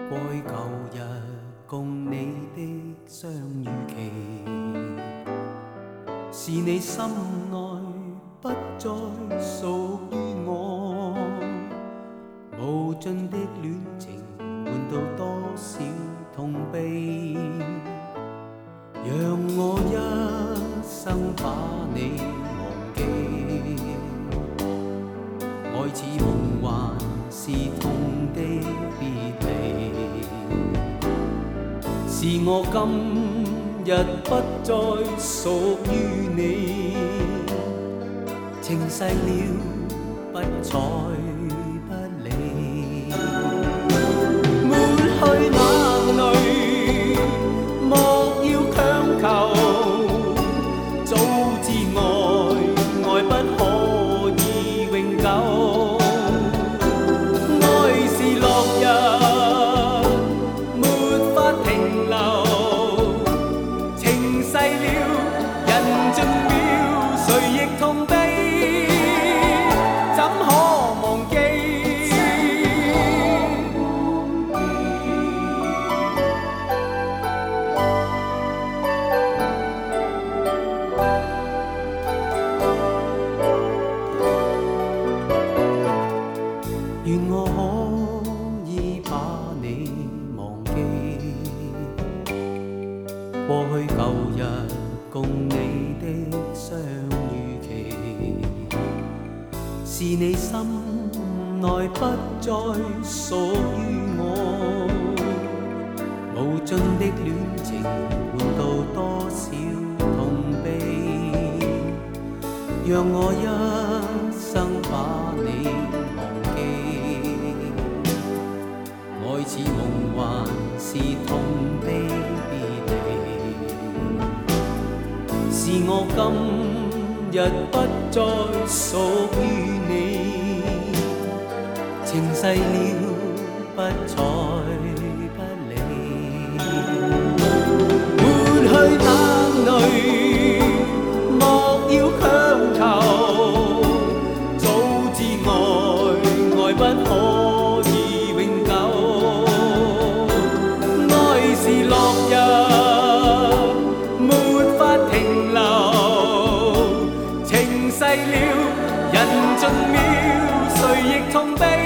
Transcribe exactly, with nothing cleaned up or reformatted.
過去舊日共你的相遇期，是你心內不再屬於我，無盡的戀情換到多少痛悲，讓我一生把你忘記，愛似夢幻是痛的別離，是我今日不再屬於你，情逝了不睬不理，抹去眼淚莫要強求，早知愛愛不可以永久，愛是落日沒法停留，情逝了人盡秒誰亦痛悲，怎可忘記？願我可以把你忘記，過去舊日共你的相遇期，是你心內不再屬於我，無盡的戀情換到多少痛悲，讓我一生把你忘記，愛似夢幻是痛的別離，是我今日不再屬於你，情逝了不睬不理，抹去眼淚莫要強求，早知愛愛不可以永久，愛是落日沒法停留，情逝了人盡秒誰亦痛悲。